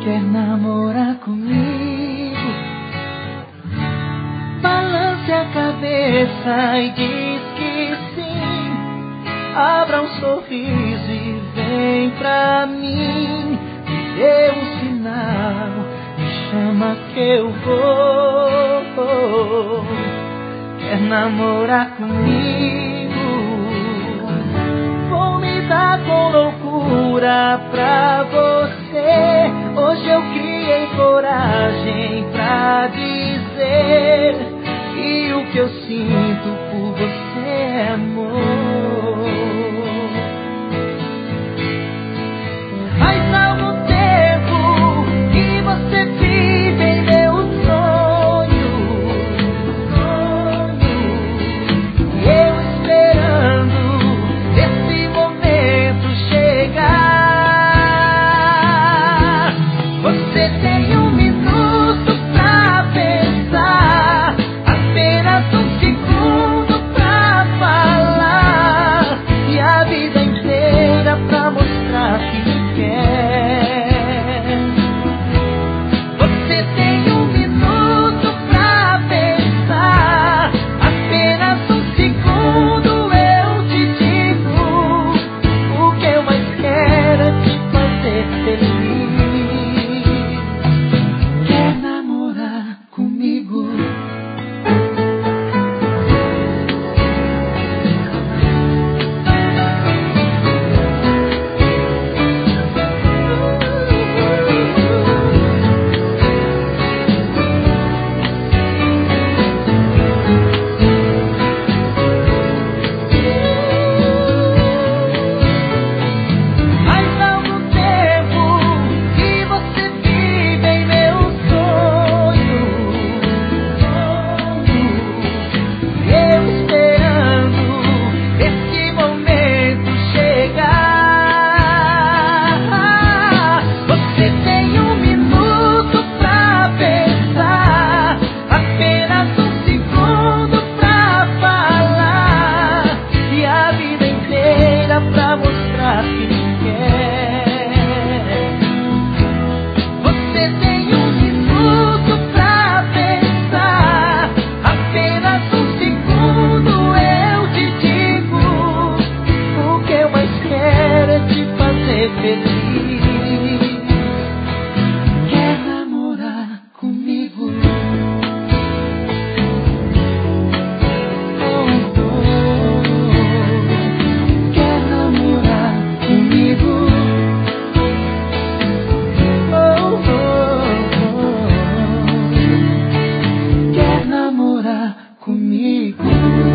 Quer namorar comigo? Balance a cabeça e diz que sim. Abra um sorriso e vem pra mim. Me dê um sinal, me chama que eu vou. Quer namorar comigo? Vou me dar com loucura pra você. Hoje eu criei coragem pra dizer que o que eu sinto por você é amor. Faz algum tempo que você vive em meu sonho, e eu esperando esse momento chegar. Você tem um minuto pra pensar, apenas um segundo pra falar, e a vida inteira pra mostrar que me quer. Você tem um minuto pra pensar, apenas um segundo eu te digo. O que eu mais quero é te fazer feliz. Quer namorar comigo? Faz algum tempo que você vive em meu sonho, e eu esperando esse momento chegar. Você tem um minuto pra pensar, apenas um segundo pra falar, e a vida inteira pra mostrar que me quer. Você tem um minuto pra pensar, apenas um segundo eu te digo. O que eu mais quero é te fazer feliz. Quer namorar comigo? Oh, oh. Quer namorar comigo? Oh, oh, oh. Quer namorar comigo?